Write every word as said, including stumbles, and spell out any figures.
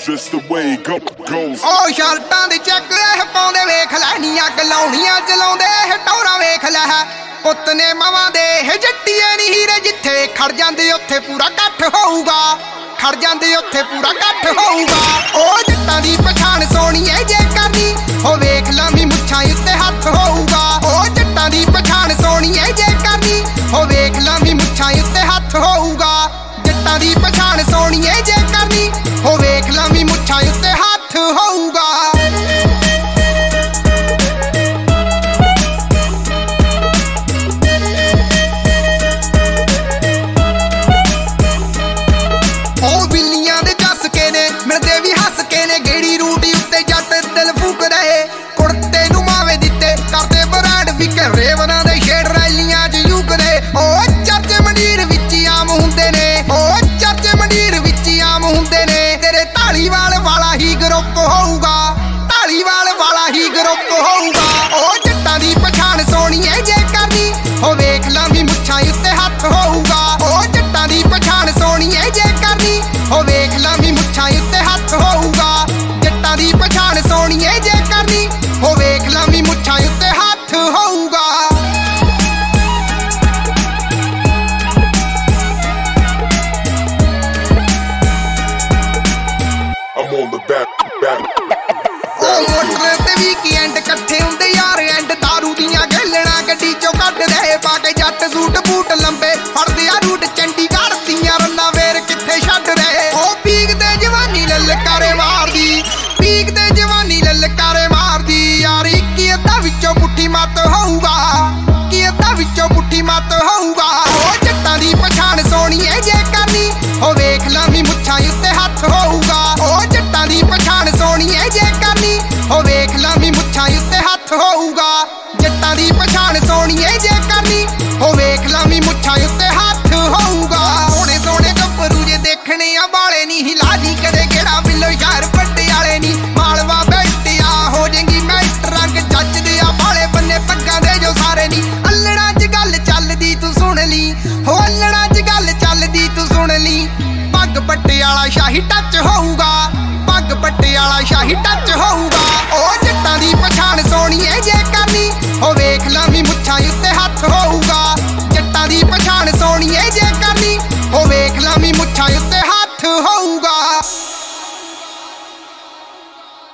just the way it go- goes. ਉਹ ਸ਼ਰਟਾਂ ਦੇ ਚੱਕ ਇਹ ਪਾਉਂਦੇ ਵੇਖ ਲੈ ਨੀ ਅੱਗ ਲਾਉਣੀਆਂ ਚਲਾਉਂਦੇ ਇਹ ਟੌਰਾ ਵੇਖ ਲੈ ਪੁੱਤ ਨੇ ਮਾਵਾਂ ਦੇ ਇਹ ਜੱਟੀਏ ਨੀ ਹੀਰੇ ਜਿੱਥੇ ਖੜ ਜਾਂਦੇ ਉੱਥੇ ਪੂਰਾ ਇਕੱਠ ਹੋਊਗਾ ਖੜ ਜਾਂਦੇ ਉੱਥੇ ਪੂਰਾ ਇਕੱਠ ਹੋਊਗਾ ਉਹ ਜੱਟਾਂ ਦੀ ਪਛਾਣ ਸੋਹਣੀਏ ਜੇ ਕਰਨੀ ਉਹ ਵੇਖ ਲਾਂਵੀ ਮੁੱਛਾਂ ਉੱਤੇ ਹੱਥ ਹੋਊਗਾ ਉਹ ਜੱਟਾਂ ਦੀ ਪਛਾਣ ਸੋਹਣੀਏ ਜੇ ਕਰਨੀ ਉਹ ਵੇਖ ਲਾਂਵੀ ਮੁੱਛਾਂ ਉੱਤੇ ਹੱਥ ਹੋਊਗਾ ਜੱਟਾਂ ਦੀ ਪਛਾਣ ਸੋਹਣੀਏ ਜੇ ਕਰਨੀ ਉਹ ਵੇਖ ਲਾਂਵੀ ਮੁੱਛਾਂ ਉੱਤੇ ਹੱਥ ਹੋਊਗਾ ਉਹ ਬਿੱਲੀਆਂ ਦੇ ਜੱਸ ਕੇ ਨੇ ਮਿਲਦੇ ਵੀ ਹੱਸ ਕੇ ਨੇ ਗੇੜੀ ਰੂਟੀ ਉੱਤੇ ਜੱਟ ਦਿਲ ਫੂਕ ਰਹੇ ਕੁੜਤੇ ਨੂੰ ਮਾਵੇ ਦਿੱਤੇ ਕਰਦੇ ਬਰਾਂਡ ਵੀ ਰੇਵਰਾਂ ਦੇ ਛੇੜ ਰੈਲੀਆਂ ਚ ਯੂਕਦੇ ਉਹ ਚਰਚੇ ਮੰਡੀਰ ਵਿੱਚ ਆਮ ਹੁੰਦੇ ਨੇ ਉਹ ਚਰਚੇ ਮੰਡੀਰ ਵਿੱਚ ਆਮ ਹੁੰਦੇ ਨੇ ਤੇਰੇ ਢਾਲੀਵਾਲ ਵਾਲਾ ਹੀ ਗਰੁੱਪ ਹੋਊਗਾ ਢਾਲੀਵਾਲ ਵਾਲਾ ਹੀ ਗਰੁੱਪ ਹੋਊਗਾ ਉਹ ਜੱਟਾਂ ਦੀ ਪਛਾਣ ਸੋਹਣੀਏ ਜੇ ਕਰਨੀ ਉਹ ਵੇਖ ਲਾਂਵੀ ਮੁੱਛਾਂ ਉੱਤੇ ਹੱਥ ਹੋਊਗਾ ਉਹ ਜੱਟਾਂ ਦੀ ਪਛਾਣ ਸੋਹਣੀਏ ਜੇ ਕਰਨੀ ਉਹ ਵੇਖ ਲਾਂਵੀ ਮੁੱਛਾਂ ਉੱਤੇ ਹੱਥ ਹੋਊਗਾ ਜੱਟਾਂ ਦੀ ਪਛਾਣ ਸੋਹਣੀਏ ਜੇ ਕਰਨੀ ਉਹ ਵੇਖ ਲਾਂਵੀ ਮੁੱਛਾਂ ਉੱਤੇ ਹੱਥ ਹੋਊਗਾ I'm on the back, back. ਉਹ ਮੋਟਰ ਤੇ ਵੀਕਐਂਡ ਇਕੱਠੇ ਹੁੰਦੇ ਯਾਰ ਐਂਡ ਦਾਰੂ ਦੀਆਂ ਗੇਲਣਾ ਗੱਡੀ ਚੋਂ ਕੱਢਦੇ ਪਾ ਕੇ ਜੱਟ ਸੂਟ ਬੂਟ ਲੰਬੇ ਫੜਦੇ ਆ ਰੂਟ ਚੰਡੀਗੜ੍ਹ ਦੀਆਂ ਰੰਨਾ ਵੇਰ ਕਿੱਥੇ ਛੱਡ ਰਹੇ ਉਹ ਪੀਕ ਤੇ ਜਵਾਨੀ ਲਲਕਾਰੇ ਮਾਰਦੀ ਪੀਕ ਤੇ ਜਵਾਨੀ ਲਲਕਾਰੇ ਮਾਰਦੀ ਯਾਰ ਇੱਕੀ ਅੱਧਾ ਵਿੱਚੋਂ ਪੁੱਠੀ ਮੱਤ ਹੋਊਗਾ ਕੀ ਅੱਧਾ ਵਿੱਚੋਂ ਪੁੱਠੀ ਮੱਤ ਹੋਊਗਾ ਉਹ ਜੱਟਾਂ ਦੀ ਪਛਾਣ ਸੋਹਣੀਏ ਜੇ ਕਰਨੀ ਉਹ ਵੇਖ ਲਾਂਵੀ ਮੁੱਛਾਂ ਉੱਤੇ ਹੱਥ ਹੋਊਗਾ ਉਹ ਜੱਟਾਂ ਦੀ ਪਛਾਣ ਸੋਹਣੀਏ ਜੇ ਕਰਨੀ ਉਹ ਵੇਖ ਲਾਂਵੀ ਮੁੱਛਾਂ ਉੱਤੇ ਹੱਥ ਹੋਊਗਾ ਜੱਟਾਂ ਦੀ ਪਛਾਣ ਸੋਹਣੀਏ ਜੇ ਕਰਨੀ ਉਹ ਵੇਖ ਲਾਂਵੀ ਮੁੱਛਾਂ ਉੱਤੇ ਹੱਥ ਹੋਊਗਾ ਸੋਹਣੇ ਸੋਹਣੇ ਗੱਭਰੂ ਜੇ ਦੇਖਣੇ ਆ ਵਾਲੇ ਨਹੀਂ ਹਿਲਾ ਦੀ ਕਦੇ ਕਿਹੜਾ ਬਿੱਲੋ ਯਾਰ ਵੱਡੇ ਵਾਲੇ ਨਹੀਂ ਮਾਲਵਾ ਬੈਠਿਆ ਹੋ ਜਾਏਗੀ ਮੈਟ ਰੰਗ ਜੱਜਦੇ ਆ ਵਾਲੇ ਬੰਨੇ ਪੱਗਾਂ ਦੇ ਜੋ ਸਾਰੇ ਨਹੀਂ ਅੱਲੜਾਂ 'ਚ ਗੱਲ ਚੱਲਦੀ ਤੂੰ ਸੁਣ ਲਈ ਹੋ ਅੱਲੜਾਂ 'ਚ ਗੱਲ ਚੱਲਦੀ ਤੂੰ ਸੁਣ ਲਈ ਪੱਗ ਪੱਟੇ ਵਾਲਾ ਸ਼ਾਹੀ ਟੱਚ ਹੋਊਗਾ ਪੱਗ ਪੱਟੇ ਵਾਲਾ ਸ਼ਾਹੀ ਟੱਚ ਹੋਊਗਾ